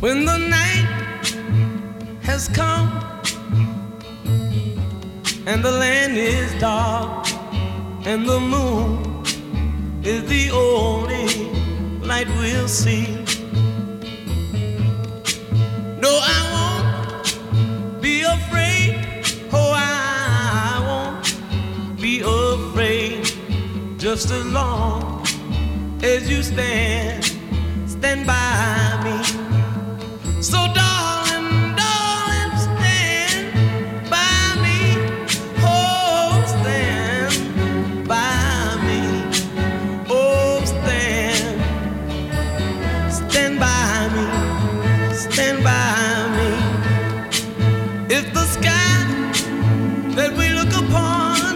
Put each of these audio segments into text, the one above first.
When the night has come and the land is dark and the moon is the only light we'll see. No, I won't be afraid. Oh, I won't be afraid. Just as long as you stand by me. So darling, darling, stand by me. Oh, stand by me. Oh, stand by me. Stand by me. If the sky that we look upon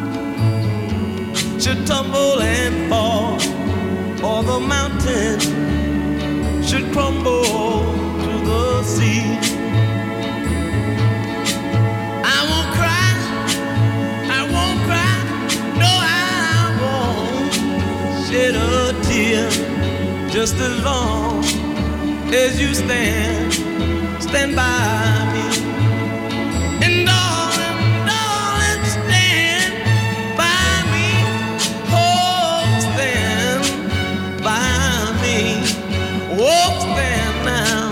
should tumble and fall, or the mountain should crumble to the sea, I won't cry, no, I won't shed a tear, just as long as you stand by me. And darling, darling, stand by me. Oh, stand by me. Oh, stand now.